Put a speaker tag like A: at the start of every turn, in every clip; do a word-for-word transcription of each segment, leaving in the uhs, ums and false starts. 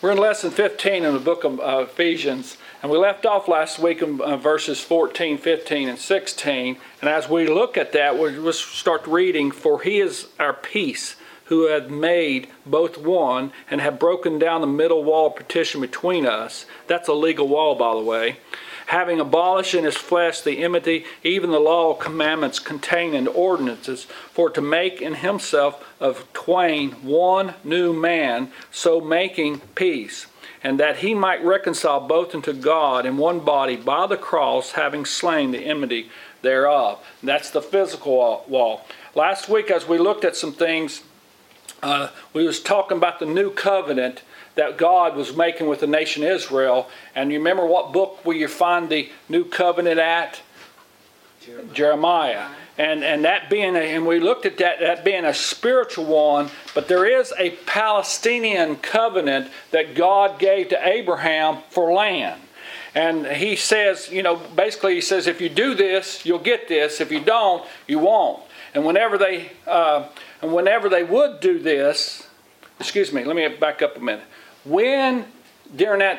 A: We're in lesson fifteen in the book of uh, Ephesians, and we left off last week in uh, verses fourteen, fifteen, and sixteen. And as we look at that, we'll we'll start reading, "For he is our peace, who hath made both one, and have broken down the middle wall of partition between us." That's a legal wall, by the way. "Having abolished in his flesh the enmity, even the law of commandments contained in ordinances, for to make in himself of twain one new man, so making peace, and that he might reconcile both unto God in one body by the cross, having slain the enmity thereof." That's the physical wall. Last week, as we looked at some things, uh, we was talking about the new covenant that God was making with the nation Israel. And you remember what book will you find the new covenant at? Jeremiah. Jeremiah. And and that being, a, and we looked at that, that being a spiritual one, but there is a Palestinian covenant that God gave to Abraham for land. And he says, you know, basically he says, if you do this, you'll get this. If you don't, you won't. And whenever they, uh, and whenever they would do this, excuse me, let me back up a minute. When, during that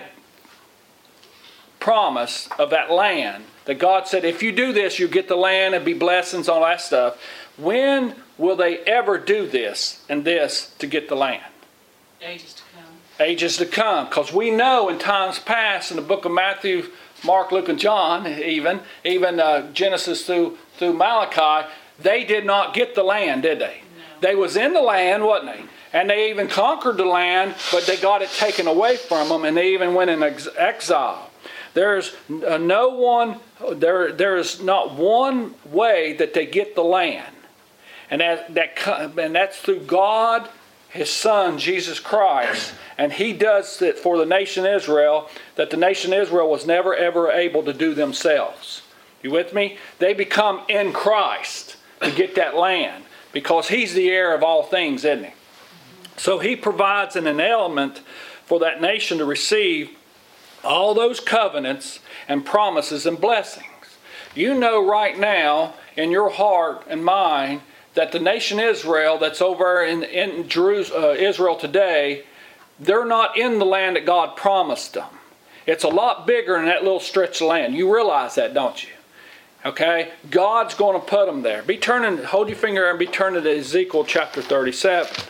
A: promise of that land, that God said, if you do this, you get the land and be blessings, all that stuff. When will they ever do this and this to get the land?
B: Ages to come.
A: Ages to come. Because we know in times past, in the book of Matthew, Mark, Luke, and John, even, even uh, Genesis through, through Malachi, they did not get the land, did they?
B: No.
A: They was in the land, wasn't they? And they even conquered the land, but they got it taken away from them, and they even went in ex- exile. There's uh, no one, there, there is not one way that they get the land. And that, that and that's through God, His Son, Jesus Christ. And He does it for the nation Israel, that the nation Israel was never ever able to do themselves. You with me? They become in Christ to get that land, because He's the heir of all things, isn't He? So He provides an element for that nation to receive all those covenants and promises and blessings. You know right now in your heart and mind that the nation Israel that's over in, in Jerusalem, uh, Israel today, they're not in the land that God promised them. It's a lot bigger than that little stretch of land. You realize that, don't you? Okay? God's going to put them there. Be turning, hold your finger and be turning to Ezekiel chapter thirty-seven.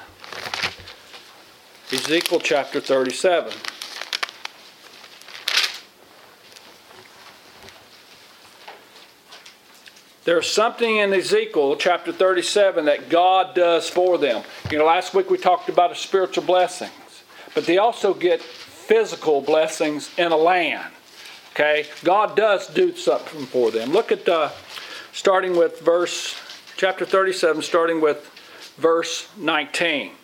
A: Ezekiel chapter thirty-seven. There's something in Ezekiel chapter thirty-seven that God does for them. You know, last week we talked about the spiritual blessings, but they also get physical blessings in a land. Okay? God does do something for them. Look at, uh, starting with verse, chapter thirty-seven, starting with verse nineteen.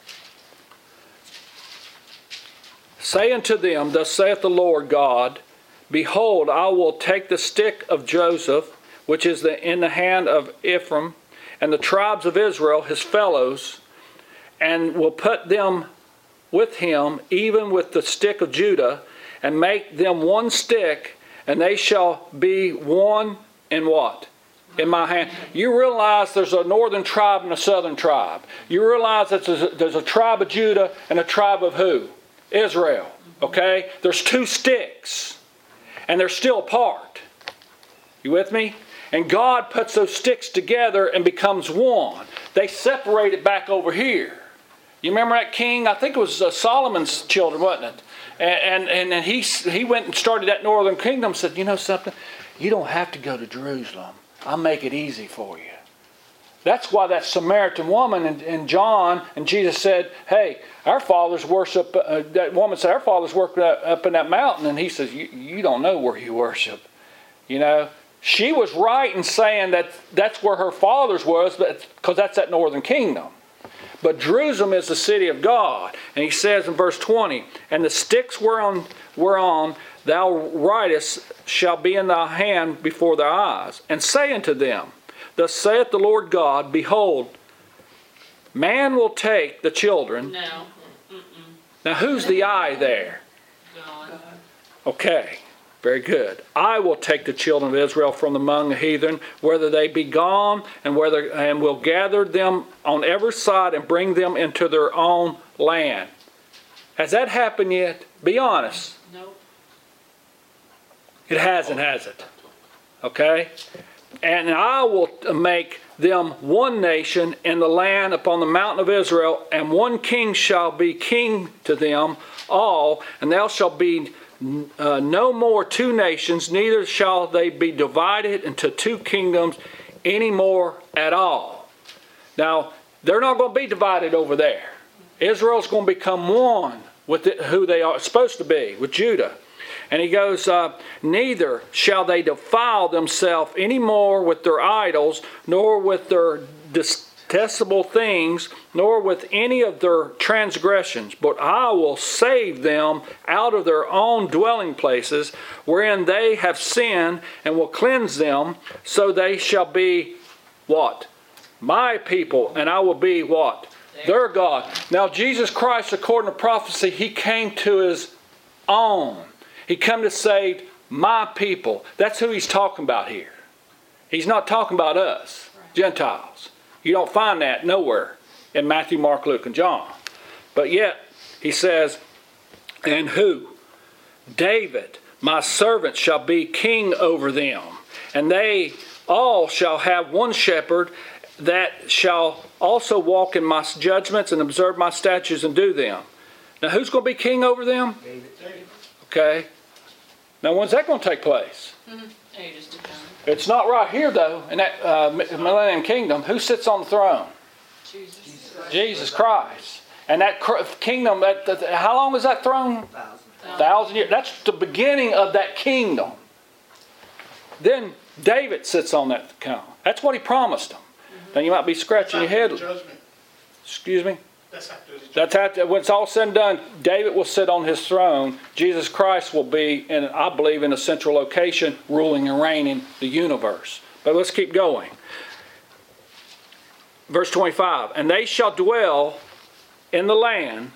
A: "Say unto them, Thus saith the Lord God, Behold, I will take the stick of Joseph, which is the, in the hand of Ephraim, and the tribes of Israel, his fellows, and will put them with him, even with the stick of Judah, and make them one stick, and they shall be one in what? In my hand." You realize there's a northern tribe and a southern tribe. You realize that there's a, there's a tribe of Judah and a tribe of who? Israel. Okay? There's two sticks, and they're still apart. You with me? And God puts those sticks together and becomes one. They separated back over here. You remember that king? I think it was uh, Solomon's children, wasn't it? And, and, and he, he went and started that northern kingdom and said, you know something? You don't have to go to Jerusalem. I'll make it easy for you. That's why that Samaritan woman and, and John and Jesus said, hey, our fathers worship, uh, that woman said, our fathers worship up in that mountain. And he says, you, you don't know where you worship. You know, she was right in saying that that's where her fathers was, because that's that northern kingdom. But Jerusalem is the city of God. And he says in verse twenty, "And the sticks whereon, whereon thou writest shall be in thy hand before thy eyes. And say unto them, Thus saith the Lord God, Behold, man will take the children."
B: No. Mm-mm.
A: Now who's the I there?
B: God.
A: Okay. Very good. "I will take the children of Israel from among the heathen, whether they be gone, and whether and will gather them on every side and bring them into their own land." Has that happened yet? Be honest.
B: Nope.
A: It hasn't, has it? Okay? And I will make them one nation in the land upon the mountain of Israel, and one king shall be king to them all, and there shall be uh, no more two nations, neither shall they be divided into two kingdoms any more at all. Now, they're not going to be divided over there. Israel's going to become one with it, who they are supposed to be, with Judah. And he goes, uh, neither shall they defile themselves any more with their idols, nor with their detestable things, nor with any of their transgressions. But I will save them out of their own dwelling places, wherein they have sinned, and will cleanse them, so they shall be, what? My people, and I will be, what? Their God. Now, Jesus Christ, according to prophecy, he came to his own. He come to save my people. That's who he's talking about here. He's not talking about us, Gentiles. You don't find that nowhere in Matthew, Mark, Luke, and John. But yet, he says, and who? David, my servant, shall be king over them. And they all shall have one shepherd, that shall also walk in my judgments and observe my statutes and do them. Now, who's going to be king over them?
C: David.
A: Okay. Now, when's that going to take place?
B: Mm-hmm. Ages to come.
A: It's not right here, though, in that uh, millennium kingdom. Who sits on the throne?
B: Jesus. Jesus.
A: Jesus Christ. And that kingdom, that, that how long is that throne?
C: Thousand.
A: Thousand years. That's the beginning of that kingdom. Then David sits on that throne. That's what he promised them. Now you might be scratching your head.
D: Judgment.
A: Excuse me?
D: That's after the judgment.
A: That's after, when it's all said and done, David will sit on his throne. Jesus Christ will be, in, I believe, in a central location, ruling and reigning the universe. But let's keep going. Verse twenty-five, and they shall dwell in the land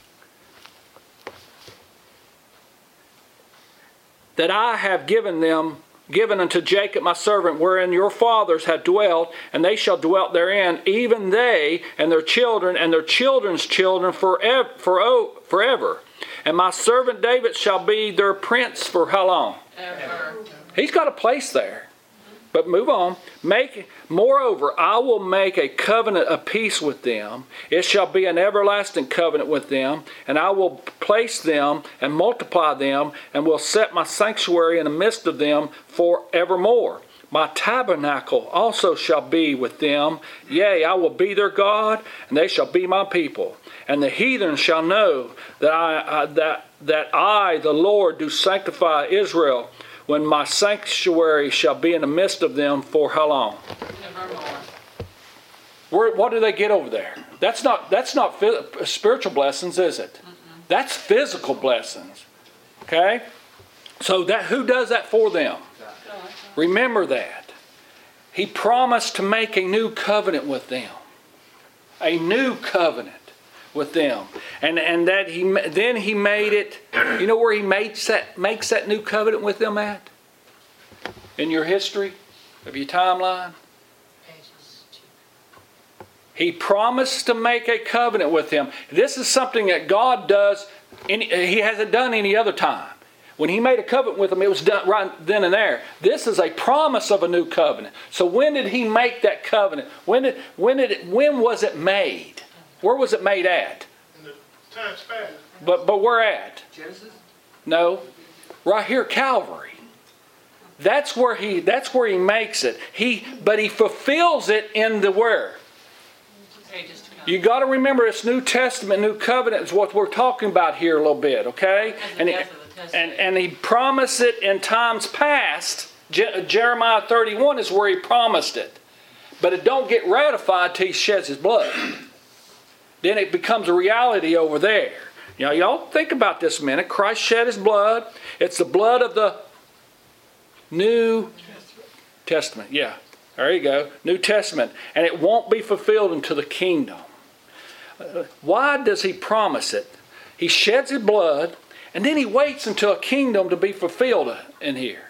A: that I have given them, given unto Jacob my servant, wherein your fathers have dwelt, and they shall dwell therein, even they and their children and their children's children forever. forever. And my servant David shall be their prince for how long?
B: Ever.
A: He's got a place there. But move on. Make, moreover, I will make a covenant of peace with them. It shall be an everlasting covenant with them, and I will place them and multiply them, and will set my sanctuary in the midst of them forevermore. My tabernacle also shall be with them. Yea, I will be their God, and they shall be my people. And the heathen shall know that I, uh, that, that I, the Lord, do sanctify Israel, when my sanctuary shall be in the midst of them for how long?
B: Evermore.
A: Where, what do they get over there? That's not that's not phys- spiritual blessings, is it? Mm-mm. That's physical blessings. Okay? So that who does that for them?
B: God.
A: Remember that. He promised to make a new covenant with them. A new covenant with them. And and that he then he made it, you know where he makes that, makes that new covenant with them at? In your history of your timeline?
B: Ages to
A: He promised to make a covenant with them. This is something that God does, any, he hasn't done any other time. When he made a covenant with them, it was done right then and there. This is a promise of a new covenant. So when did he make that covenant? When did when did it, when was it made? Where was it made at?
D: In the times past.
A: But but where at?
C: Genesis?
A: No. Right here, Calvary. That's where he that's where he makes it. He but he fulfills it in the where?
B: ages to come.
A: You got to remember it's New Testament, New Covenant is what we're talking about here a little bit, okay? And he, and, and he promised it in times past. Je- Jeremiah thirty-one is where he promised it. But it don't get ratified till he sheds his blood. Then it becomes a reality over there. You know, y'all think about this a minute. Christ shed his blood. It's the blood of the New Testament. Yeah, there you go. New Testament. And it won't be fulfilled until the kingdom. Why does he promise it? He sheds his blood, and then he waits until a kingdom to be fulfilled in here.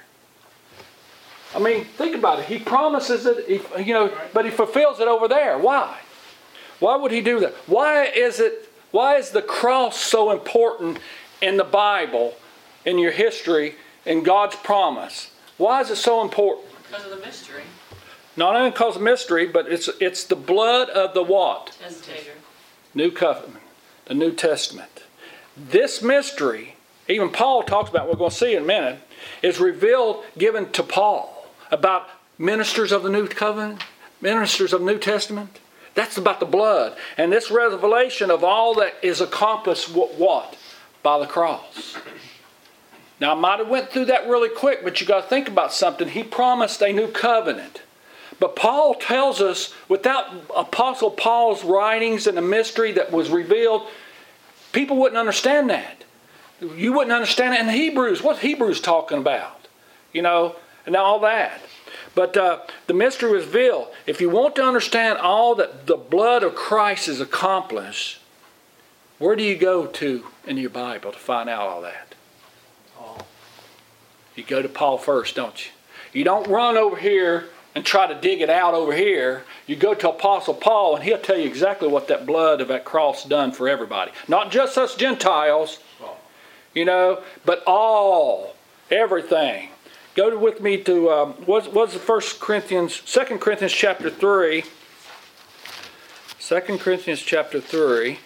A: I mean, think about it. He promises it, he, you know, but he fulfills it over there. Why? Why would he do that? Why is it Why is the cross so important in the Bible, in your history, in God's promise? Why is it so important?
B: Because of the mystery.
A: Not only because of mystery, but it's it's the blood of the what?
B: Testator.
A: New covenant, the New Testament. This mystery, even Paul talks about, we're going to see in a minute, is revealed, given to Paul about ministers of the New Covenant, ministers of the New Testament. That's about the blood. And this revelation of all that is accomplished, what? By the cross. Now, I might have went through that really quick, but you got to think about something. He promised a new covenant. But Paul tells us, without Apostle Paul's writings and the mystery that was revealed, people wouldn't understand that. You wouldn't understand it in Hebrews. What's Hebrews talking about? You know, and all that. But uh, the mystery was revealed. If you want to understand all that the blood of Christ has accomplished, where do you go to in your Bible to find out all that?
D: Paul.
A: You go to Paul first, don't you? You don't run over here and try to dig it out over here. You go to Apostle Paul and he'll tell you exactly what that blood of that cross done for everybody. Not just us Gentiles, you know, but all, everything. Go with me to, um, what's, what's the First Corinthians, Second Corinthians chapter three. Second Corinthians chapter three.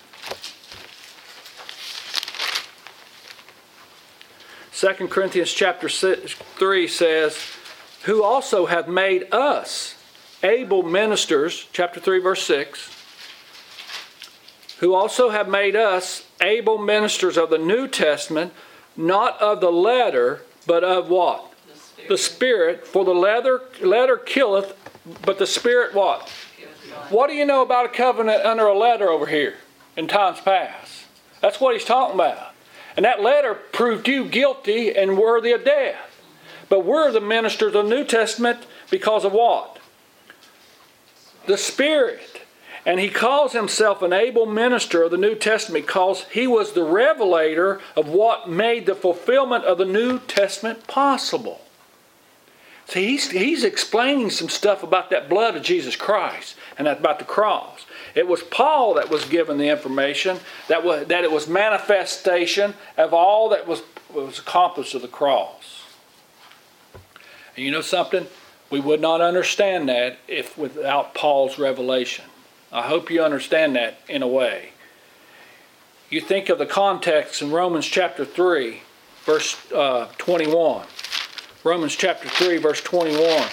A: Second Corinthians chapter three says, who also hath made us able ministers, chapter three, verse six, who also have made us able ministers of the New Testament, not of the letter, but of what?
B: The Spirit.
A: The Spirit. For the letter, letter killeth, but the Spirit what? What do you know about a covenant under a letter over here in times past? That's what he's talking about. And that letter proved you guilty and worthy of death. But we're the ministers of the New Testament because of what? The Spirit. And he calls himself an able minister of the New Testament because he was the revelator of what made the fulfillment of the New Testament possible. See, he's, he's explaining some stuff about that blood of Jesus Christ and about the cross. It was Paul that was given the information that, was, that it was manifestation of all that was, was accomplished of the cross. And you know something? We would not understand that if without Paul's revelation. I hope you understand that in a way. You think of the context in Romans chapter three, verse uh, twenty-one. Romans chapter three, verse twenty-one.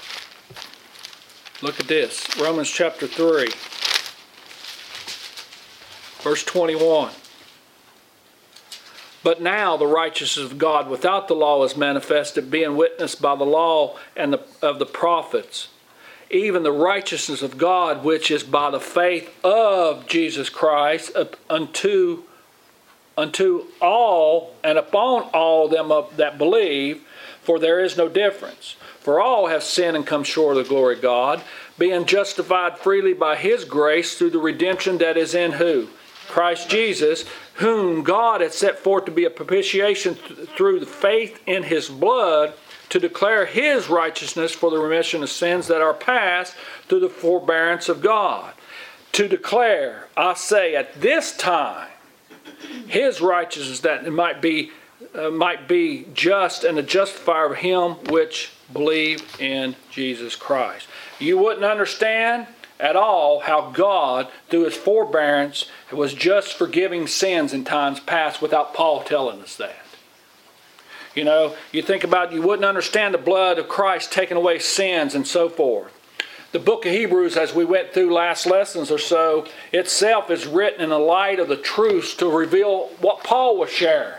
A: Look at this. Romans chapter three, verse twenty-one. But now the righteousness of God without the law is manifested, being witnessed by the law and the, of the prophets, even the righteousness of God, which is by the faith of Jesus Christ, unto, unto all and upon all them of, that believe, for there is no difference. For all have sinned and come short of the glory of God, being justified freely by His grace through the redemption that is in who? Christ Jesus, whom God hath set forth to be a propitiation th- through the faith in His blood, to declare His righteousness for the remission of sins that are past through the forbearance of God. To declare, I say, at this time, His righteousness that it might be uh, might be just and the justifier of him which believe in Jesus Christ. You wouldn't understand at all how God, through His forbearance, was just forgiving sins in times past without Paul telling us that. You know, you think about, you wouldn't understand the blood of Christ taking away sins and so forth. The book of Hebrews, as we went through last lessons or so, itself is written in the light of the truths to reveal what Paul was sharing.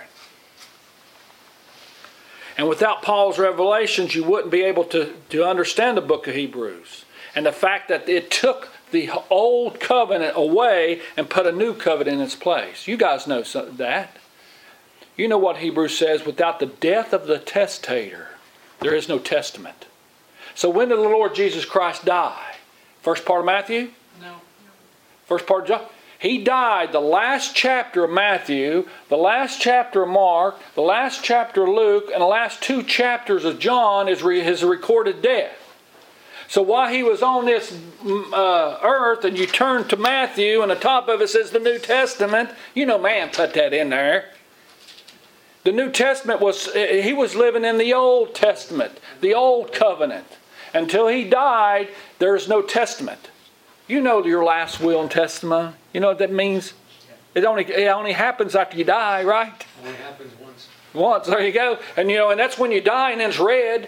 A: And without Paul's revelations, you wouldn't be able to, to understand the book of Hebrews. And the fact that it took the old covenant away and put a new covenant in its place. You guys know that. You know what Hebrews says, without the death of the testator, there is no testament. So when did the Lord Jesus Christ die? First part of Matthew?
B: No.
A: First part of John? He died the last chapter of Matthew, the last chapter of Mark, the last chapter of Luke, and the last two chapters of John is his recorded death. So while he was on this uh, earth, and you turn to Matthew, and the top of it says the New Testament, you know man put that in there. The New Testament was, he was living in the Old Testament, the Old Covenant. Until he died, there's no testament. You know your last will and testament. You know what that means? It only, it only happens after you die, right?
C: Only happens once.
A: Once, there you go. And you know, and that's when you die and it's read.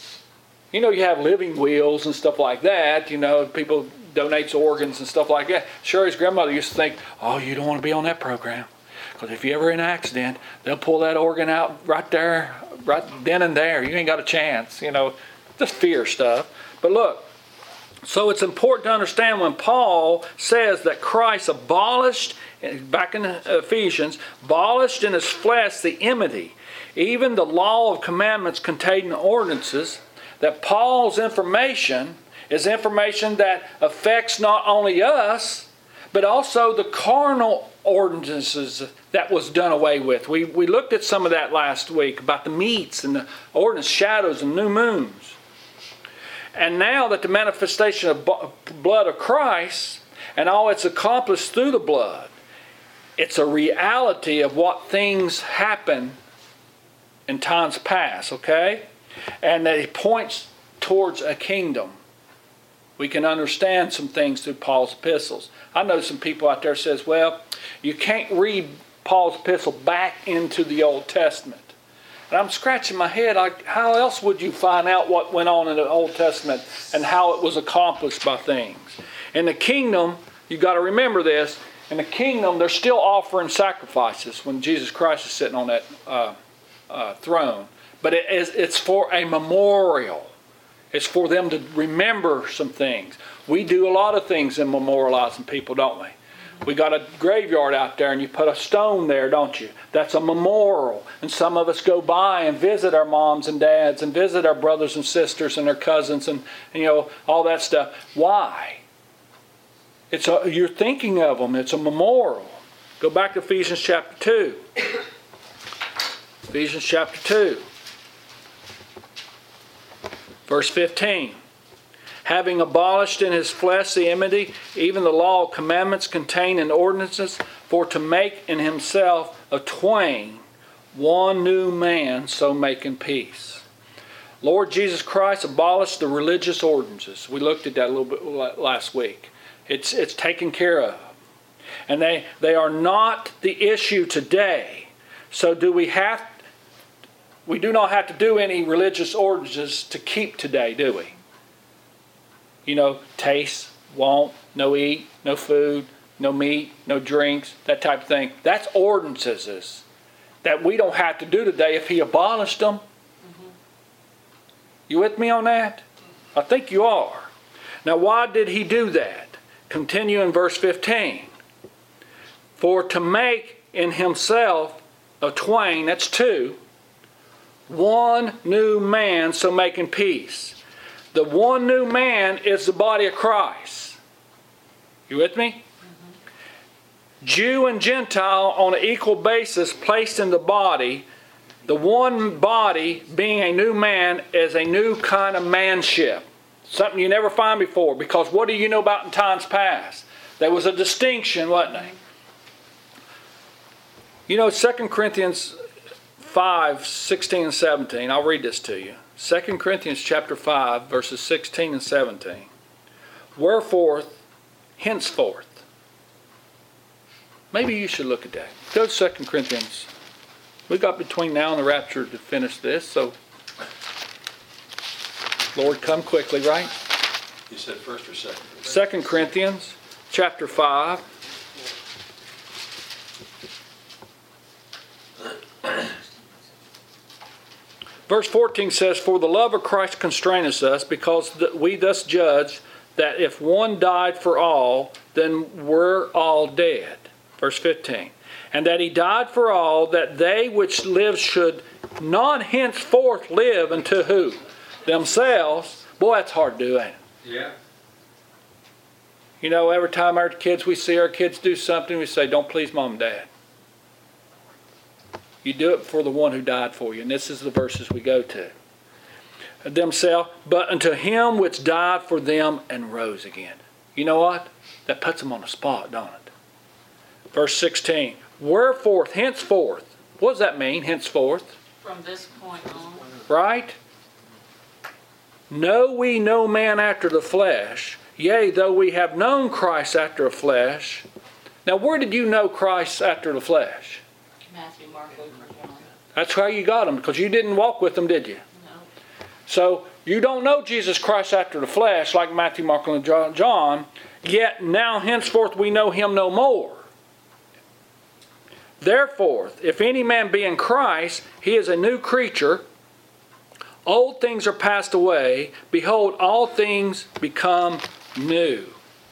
A: You know, you have living wills and stuff like that. You know, people donates organs and stuff like that. Sherry's grandmother used to think, oh, you don't want to be on that program. Because if you ever in an accident, they'll pull that organ out right there, right then and there. You ain't got a chance, you know, just fear stuff. But look, so it's important to understand when Paul says that Christ abolished, back in Ephesians, abolished in his flesh the enmity, even the law of commandments contained in ordinances, that Paul's information is information that affects not only us, but also the carnal ordinances that was done away with. We, we looked at some of that last week about the meats and the ordinance, shadows and new moons. And now that the manifestation of blood of Christ and all it's accomplished through the blood, it's a reality of what things happen in times past, okay? And that it points towards a kingdom. We can understand some things through Paul's epistles. I know some people out there says, well, you can't read Paul's epistle back into the Old Testament. And I'm scratching my head, like, how else would you find out what went on in the Old Testament and how it was accomplished by things? In the kingdom, you've got to remember this, in the kingdom, they're still offering sacrifices when Jesus Christ is sitting on that uh, uh, throne. But it is, it's for a memorial. It's for them to remember some things. We do a lot of things in memorializing people, don't we? We got a graveyard out there and you put a stone there, don't you? That's a memorial. And some of us go by and visit our moms and dads and visit our brothers and sisters and their cousins and, and you know, all that stuff. Why? It's a, you're thinking of them. It's a memorial. Go back to Ephesians chapter two. Ephesians chapter two. Verse fifteen. Having abolished in his flesh the enmity, even the law of commandments contained in ordinances, for to make in himself of twain one new man, so making peace. Lord Jesus Christ abolished the religious ordinances. We looked at that a little bit last week. It's, it's taken care of. And they, they are not the issue today. So do we have, we do not have to do any religious ordinances to keep today, do we? You know, taste, want, no eat, no food, no meat, no drinks, that type of thing. That's ordinances that we don't have to do today if he abolished them. Mm-hmm. You with me on that? I think you are. Now, why did he do that? Continue in verse fifteen. For to make in himself of twain, that's two, one new man, so making peace. The one new man is the body of Christ. You with me? Mm-hmm. Jew and Gentile on an equal basis placed in the body. The one body being a new man is a new kind of manship. Something you never find before. Because what do you know about in times past? There was a distinction, wasn't there? You know, Second Corinthians five, sixteen and seventeen. I'll read this to you. Second Corinthians chapter five, verses sixteen and seventeen. Wherefore, henceforth. Maybe you should look at that. Go to Second Corinthians. We got between now and the rapture to finish this, so Lord, come quickly, right?
C: You said first or second?
A: Second Corinthians chapter five. Verse fourteen says, for the love of Christ constraineth us, because we thus judge that if one died for all, then we're all dead. Verse fifteen. And that he died for all, that they which live should not henceforth live unto who? Themselves. Boy, that's hard to do, ain't it?
C: Yeah.
A: You know, every time our kids, we see our kids do something, we say, don't please mom and dad. You do it for the one who died for you. And this is the verses we go to. themselves, but unto him which died for them and rose again. You know what? That puts them on the spot, don't it? Verse sixteen. Wherefore, henceforth. What does that mean, henceforth?
B: From this point on.
A: Right? Know we no man after the flesh, yea, though we have known Christ after the flesh. Now, where did you know Christ after the flesh?
B: Matthew, Mark, Luke, or John.
A: That's how you got him, because you didn't walk with him, did you?
B: No.
A: So, you don't know Jesus Christ after the flesh, like Matthew, Mark, and John, yet now henceforth we know him no more. Therefore, if any man be in Christ, he is a new creature. Old things are passed away. Behold, all things become new.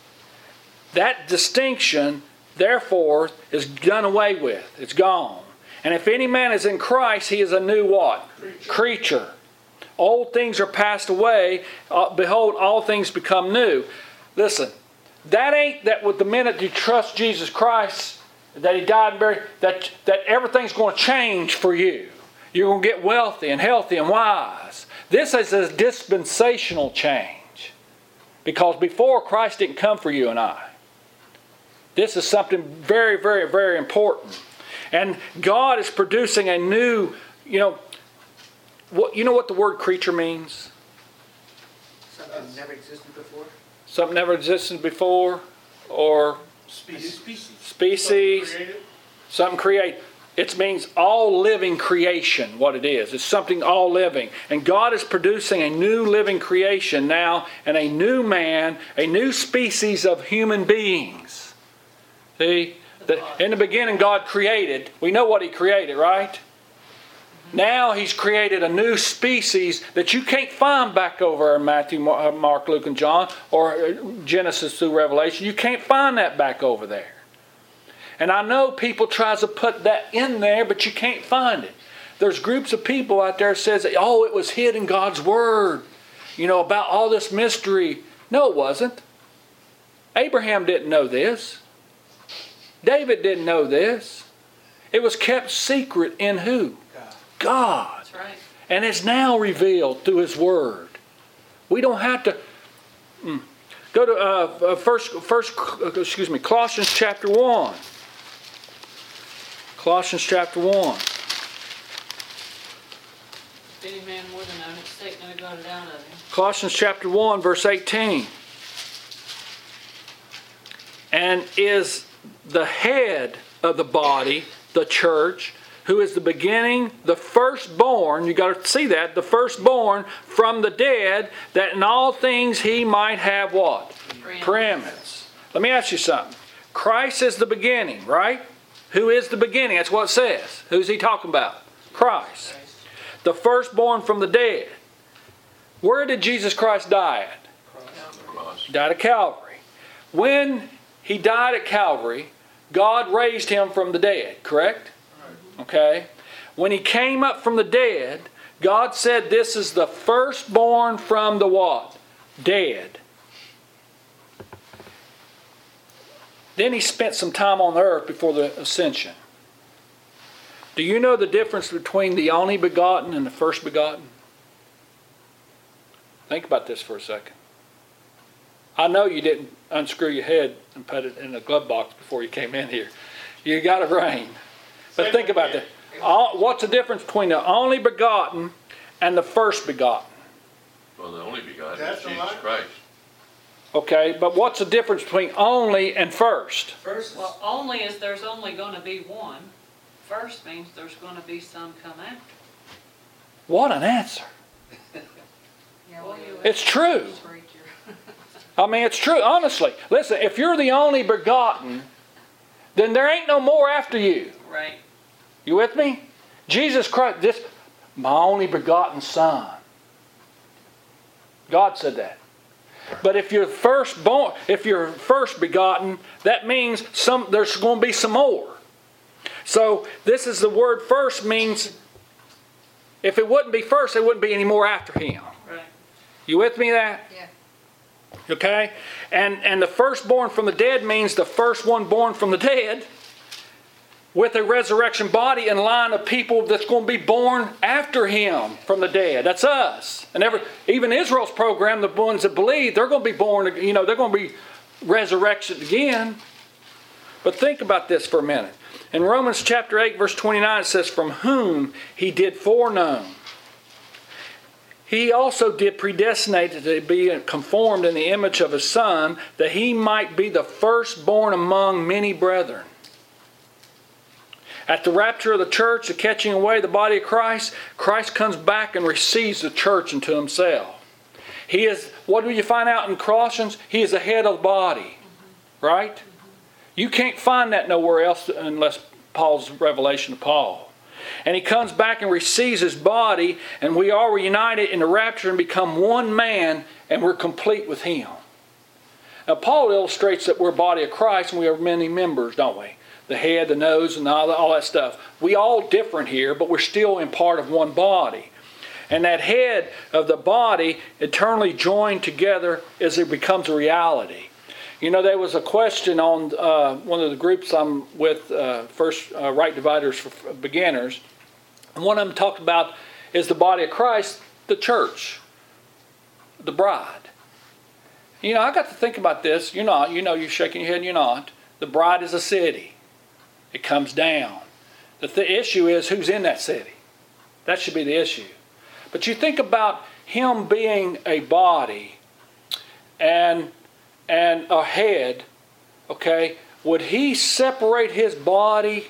A: That distinction, therefore, is done away with. It's gone. And if any man is in Christ, he is a new what? Creature. Creature. Old things are passed away. Uh, behold, all things become new. Listen, that ain't that with the minute you trust Jesus Christ, that he died and buried, that, that everything's going to change for you. You're going to get wealthy and healthy and wise. This is a dispensational change. Because before, Christ didn't come for you and I. This is something very, very, very important. And God is producing a new, you know, what, you know what the word creature means?
E: Something never existed before?
A: Something never existed before, or
E: Species.
A: species,
D: Created.
A: something created. It means all living creation, what it is. It's something all living. And God is producing a new living creation now, and a new man, a new species of human beings. See? The, in the beginning, God created. We know what he created, right? Now he's created a new species that you can't find back over in Matthew, Mark, Luke, and John, or Genesis through Revelation. You can't find that back over there. And I know people try to put that in there, but you can't find it. There's groups of people out there that says, that, oh, it was hid in God's Word, you know, about all this mystery. No, it wasn't. Abraham didn't know this. David didn't know this. It was kept secret in who? God.
B: That's right.
A: And it's now revealed through his Word. We don't have to... Mm. Go to uh, first, first, excuse me, Colossians chapter one. Colossians chapter one.
B: If any man more than own it, Satan will go down of him.
A: Colossians chapter one, verse eighteen. And is the head of the body, the church, who is the beginning, the firstborn, you got to see that, the firstborn from the dead, that in all things he might have what?
B: Preeminence.
A: Preeminence. Let me ask you something. Christ is the beginning, right? Who is the beginning? That's what it says. Who's he talking about? Christ. The firstborn from the dead. Where did Jesus Christ die at? He died at Calvary. When he died at Calvary, God raised him from the dead, correct? Okay. When he came up from the dead, God said this is the firstborn from the what? Dead. Then he spent some time on the earth before the ascension. Do you know the difference between the only begotten and the first begotten? Think about this for a second. I know you didn't unscrew your head and put it in a glove box before you came in here. You got a brain. But think about that. All, what's the difference between the only begotten and the first begotten?
C: Well, the only begotten
D: That's
C: is
D: a
C: Jesus
D: lie.
C: Christ.
A: Okay, but what's the difference between only and first?
E: First,
B: Well, only is there's only going to be one. First means there's going to be some come after.
A: What an answer.
B: Well, you-
A: It's true. I mean, it's true, honestly. Listen, if you're the only begotten, then there ain't no more after you.
B: Right.
A: You with me? Jesus Christ, this, my only begotten Son. God said that. But if you're firstborn, if you're first begotten, that means some there's going to be some more. So this is the word first means if it wouldn't be first, there wouldn't be any more after him.
B: Right.
A: You with me that?
B: Yeah.
A: Okay? And and the firstborn from the dead means the first one born from the dead. with a resurrection body in line of people that's going to be born after him from the dead. That's us. And every, even Israel's program, the ones that believe, they're going to be born, you know, they're going to be resurrected again. But think about this for a minute. In Romans chapter eight, verse twenty-nine, it says, from whom he did foreknow, he also did predestinate to be conformed in the image of his Son, that he might be the firstborn among many brethren. At the rapture of the church, the catching away of the body of Christ, Christ comes back and receives the church into himself. He is, what do you find out in Colossians? He is the head of the body. Right? You can't find that nowhere else unless Paul's revelation of Paul. And he comes back and receives his body, and we are reunited in the rapture and become one man, and we're complete with him. Now Paul illustrates that we're a body of Christ and we have many members, don't we? The head, the nose, and all, all that stuff. We all different here, but we're still in part of one body. And that head of the body eternally joined together as it becomes a reality. You know, there was a question on uh, one of the groups I'm with, uh, First uh, Right Dividers for Beginners. And one of them talked about, is the body of Christ the church, the bride? You know, I got to think about this. You're not, you know, you're shaking your head, you're not. The bride is a city. It comes down. The th- issue is who's in that city. That should be the issue. But you think about him being a body and and a head, okay? Would he separate his body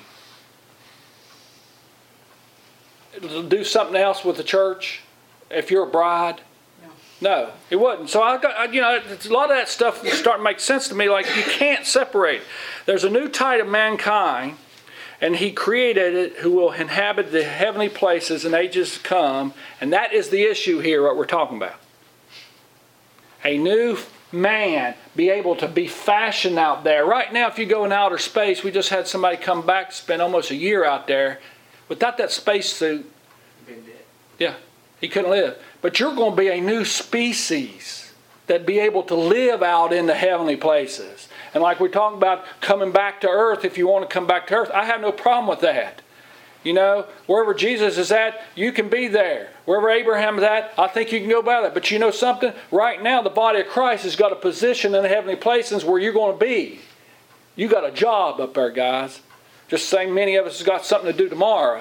A: to do something else with the church if you're a bride? No, no, he wouldn't. So I got, you know, a lot of that stuff is starting to make sense to me. Like, you can't separate. There's a new type of mankind, and he created it, who will inhabit the heavenly places in ages to come. And that is the issue here, what we're talking about. A new man be able to be fashioned out there. Right now, if you go in outer space, we just had somebody come back, spend almost a year out there. Without that spacesuit, yeah, he couldn't live. But you're going to be a new species that be able to live out in the heavenly places. And like we're talking about coming back to earth, if you want to come back to earth, I have no problem with that. You know, wherever Jesus is at, you can be there. Wherever Abraham is at, I think you can go by that. But you know something? Right now, the body of Christ has got a position in the heavenly places where you're going to be. You got a job up there, guys. Just saying, many of us have got something to do tomorrow.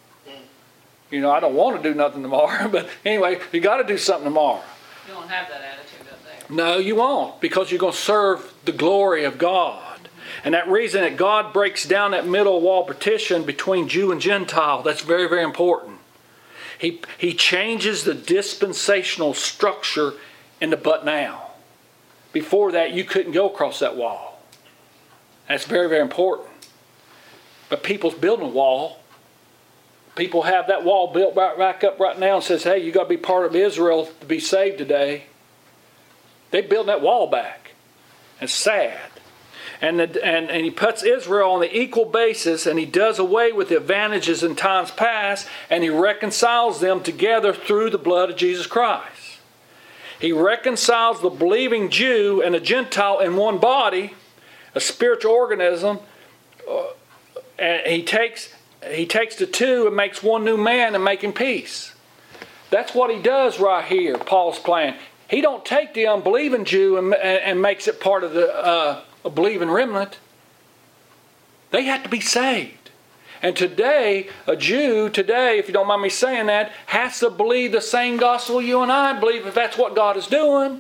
A: You know, I don't want to do nothing tomorrow, but anyway, you got to do something tomorrow.
B: You don't have that attitude up there.
A: No, you won't, because you're going to serve the glory of God. And that reason that God breaks down that middle wall partition between Jew and Gentile, that's very, very important. He, he changes the dispensational structure in the but now. Before that, you couldn't go across that wall. That's very, very important. But people's building a wall. People have that wall built right back up right now and says, hey, you got to be part of Israel to be saved today. They build that wall back. It's sad. And, the, and, and he puts Israel on the equal basis, and he does away with the advantages in times past, and he reconciles them together through the blood of Jesus Christ. He reconciles the believing Jew and the Gentile in one body, a spiritual organism, uh, and he takes, he takes the two and makes one new man and making peace. That's what he does right here, Paul's plan. He don't take the unbelieving Jew and, and, and makes it part of the uh, a believing remnant. They have to be saved. And today, a Jew, today, if you don't mind me saying that, has to believe the same gospel you and I believe, if that's what God is doing.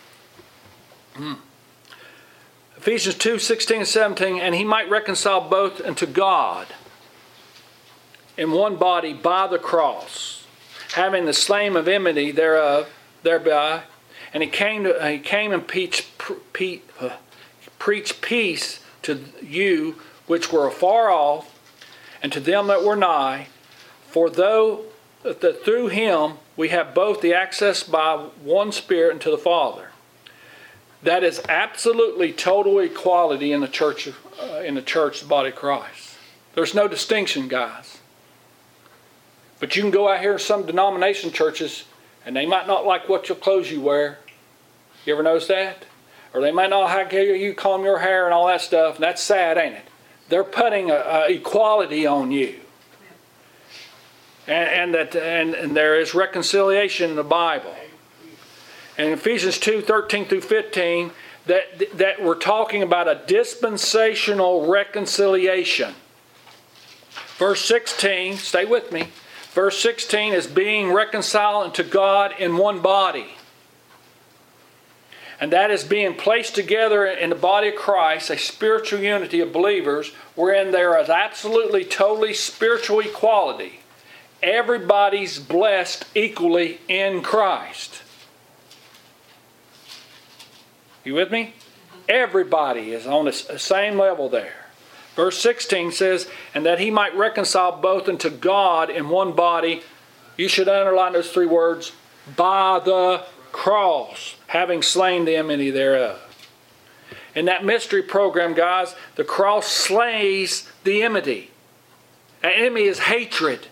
A: Hmm. Ephesians two, sixteen and seventeen, and he might reconcile both unto God in one body by the cross, having the slain of enmity thereof, thereby, and he came to he came and preached, pre, uh, preached peace to you which were afar off, and to them that were nigh. For though that through him we have both the access by one Spirit unto the Father. That is absolutely total equality in the church, uh, in the church, the body of Christ. There's no distinction, guys. But you can go out here in some denomination churches, and they might not like what your clothes you wear. You ever notice that? Or they might not like how you comb your hair and all that stuff, and that's sad, ain't it? they're putting a, a equality on you. And, and that and, and there is reconciliation in the Bible. And Ephesians two, thirteen through fifteen, that, that we're talking about a dispensational reconciliation. Verse sixteen, stay with me. Verse sixteen is being reconciled unto God in one body. And that is being placed together in the body of Christ, a spiritual unity of believers, wherein there is absolutely, totally spiritual equality. Everybody's blessed equally in Christ. You with me? Everybody is on the same level there. Verse sixteen says, and that he might reconcile both unto God in one body. You should underline those three words. By the cross, having slain the enmity thereof. In that mystery program, guys, the cross slays the enmity. An enemy is hatred.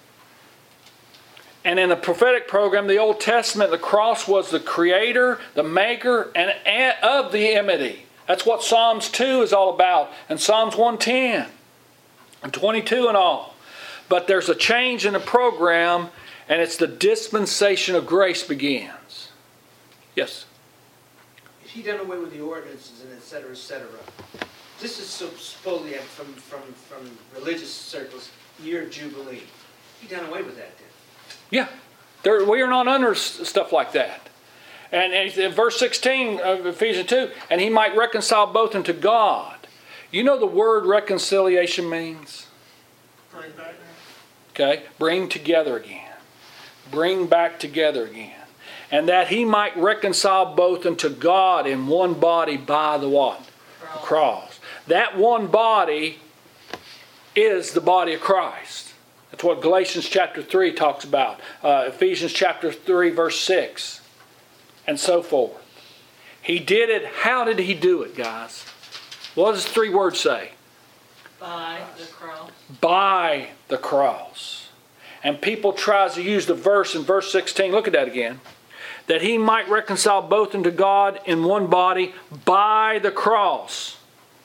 A: And in the prophetic program, the Old Testament, the cross was the creator, the maker, and of the enmity. That's what Psalms two is all about, and Psalms one ten, and twenty-two and all. But there's a change in the program, and it's the dispensation of grace begins. Yes?
E: If he done away with the ordinances and et cetera, et cetera, this is so supposedly from, from, from religious circles, year of Jubilee. He done away with that then.
A: Yeah. There, we are not under stuff like that. And, and in verse sixteen of Ephesians two, and he might reconcile both unto God. You know the word reconciliation means?
D: Bring back.
A: Okay? Bring together again. Bring back together again. And that he might reconcile both unto God in one body by the what?
B: Cross.
A: Cross. That one body is the body of Christ. That's what Galatians chapter three talks about. Uh, Ephesians chapter three verse six. And so forth. He did it. How did he do it, guys? What does the three words say?
B: By the cross.
A: By the cross. And people try to use the verse in verse sixteen. Look at that again. That he might reconcile both unto God in one body by the cross.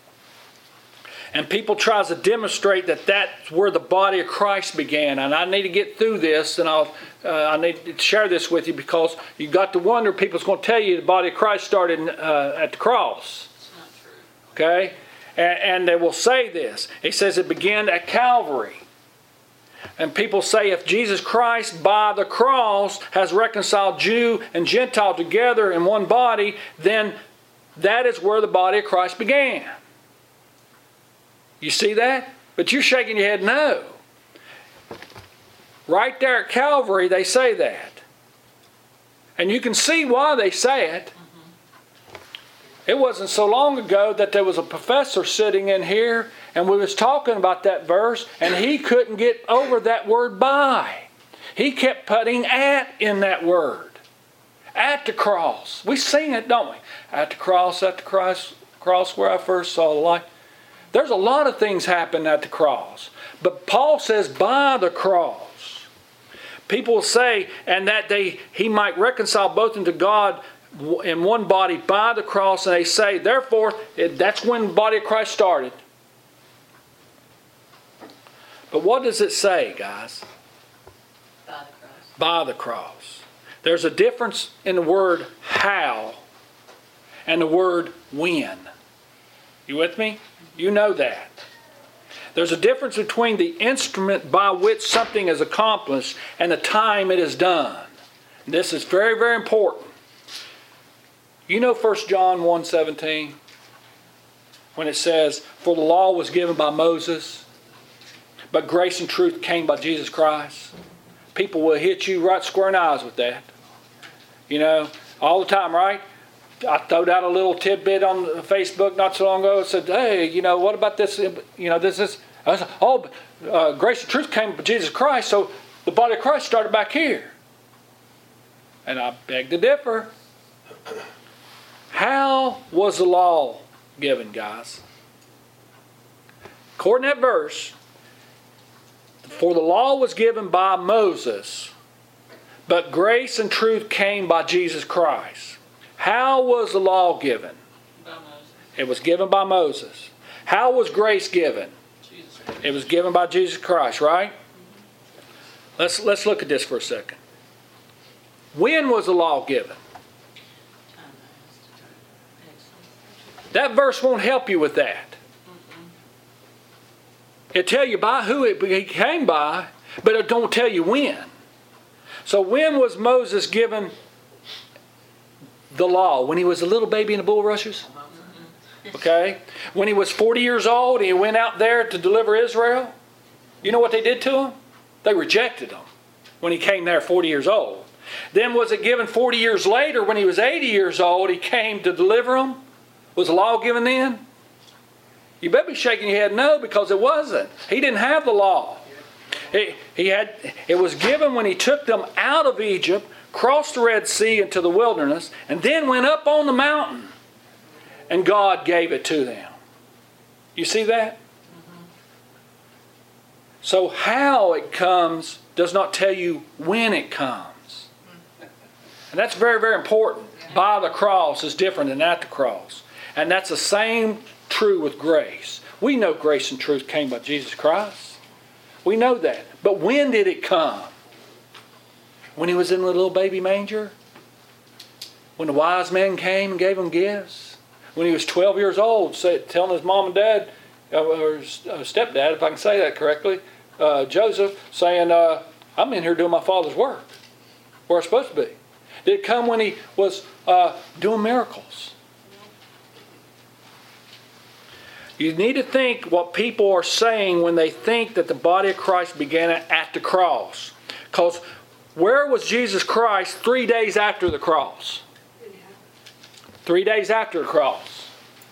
A: And people try to demonstrate that that's where the body of Christ began. And I need to get through this, and I'll uh, I need to share this with you, because you got to wonder, people's going to tell you the body of Christ started uh, at the cross.
B: It's not true.
A: Okay? And, and they will say this. He says it began at Calvary. And people say if Jesus Christ by the cross has reconciled Jew and Gentile together in one body, then that is where the body of Christ began. You see that? But you're shaking your head no. Right there at Calvary they say that. And you can see why they say it. It wasn't so long ago that there was a professor sitting in here and we was talking about that verse, and he couldn't get over that word by. He kept putting at in that word. At the cross. We sing it, don't we? At the cross, at the cross, cross where I first saw the light. There's a lot of things happen at the cross. But Paul says by the cross. People say, and that they he might reconcile both unto God in one body by the cross, and they say, therefore, it, that's when the body of Christ started. But what does it say, guys?
B: By the cross.
A: By the cross. There's a difference in the word how and the word when. You with me? You know that. There's a difference between the instrument by which something is accomplished and the time it is done. This is very, very important. You know First John one seventeen? When it says, for the law was given by Moses, but grace and truth came by Jesus Christ. People will hit you right square in the eyes with that. You know, all the time, right? I throwed out a little tidbit on Facebook not so long ago. It said, hey, you know, what about this? You know, this is, I said, oh, uh, grace and truth came by Jesus Christ, so the body of Christ started back here. And I beg to differ. How was the law given, guys? According to that verse, for the law was given by Moses, but grace and truth came by Jesus Christ. How was the law given?
B: By Moses.
A: It was given by Moses. How was grace given? It was given by Jesus Christ, right? Let's, let's look at this for a second. When was the law given? That verse won't help you with that. It'll tell you by who it came by, but it don't tell you when. So when was Moses given the law? When he was a little baby in the bulrushes? Okay? When he was forty years old and he went out there to deliver Israel? You know what they did to him? They rejected him when he came there forty years old. Then was it given forty years later when he was eighty years old, he came to deliver them? Was the law given then? You better be shaking your head no, because it wasn't. He didn't have the law. He, he had, it was given when he took them out of Egypt, crossed the Red Sea into the wilderness, and then went up on the mountain. And God gave it to them. You see that? Mm-hmm. So how it comes does not tell you when it comes. And that's very, very important. By the cross is different than at the cross. And that's the same true with grace. We know grace and truth came by Jesus Christ. We know that. But when did it come? When he was in the little baby manger? When the wise men came and gave him gifts? When he was twelve years old, say, telling his mom and dad, or his stepdad, if I can say that correctly, uh, Joseph, saying, uh, I'm in here doing my Father's work. Where I'm supposed to be. Did it come when he was uh, doing miracles? You need to think what people are saying when they think that the body of Christ began at the cross. Because where was Jesus Christ three days after the cross? Three days after the cross.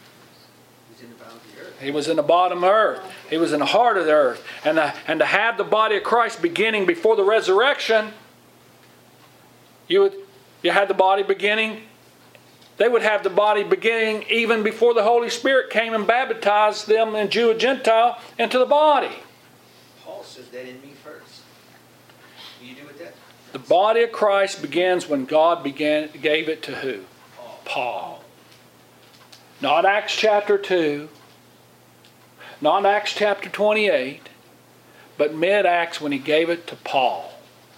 A: He was in the bottom of the earth. He was in the heart of the earth. And, the, and to have the body of Christ beginning before the resurrection, you would you had the body beginning. They would have the body beginning even before the Holy Spirit came and baptized them, and Jew and Gentile, into the body.
E: Paul says that in me first. What do you do with that?
A: The body of Christ begins when God began gave it to who?
E: Paul.
A: Paul. Not Acts chapter two. Not Acts chapter twenty-eight. But mid-Acts when he gave it to Paul.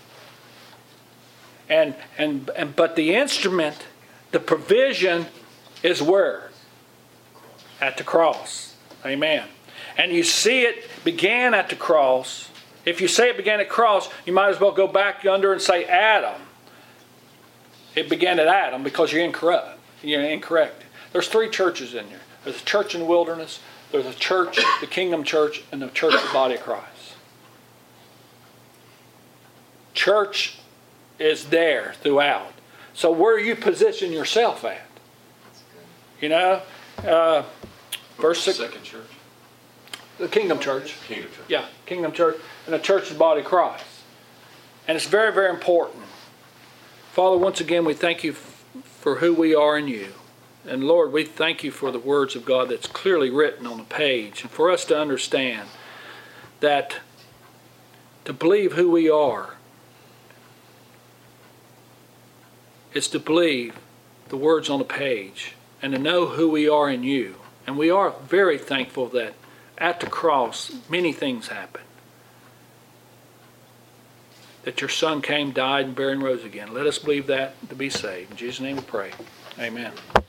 A: And, and, and but the instrument, the provision is where? At the cross. Amen. And you see it began at the cross. If you say it began at the cross, you might as well go back yonder and say Adam. It began at Adam because you're incorrect. You're incorrect. There's three churches in there. There's a church in the wilderness, there's a church, the kingdom church, and the church of the body of Christ. Church is there throughout. So where you position yourself at? You know, uh, verse six.
C: Second church.
A: The kingdom church.
C: Kingdom church.
A: Yeah, kingdom church, and the church is the body of Christ. And it's very, very important. Father, once again, we thank you f- for who we are in you. And Lord, we thank you for the words of God that's clearly written on the page. And for us to understand that to believe who we are is to believe the words on the page and to know who we are in you. And we are very thankful that at the cross, many things happened. That your Son came, died, and buried and rose again. Let us believe that to be saved. In Jesus' name we pray. Amen.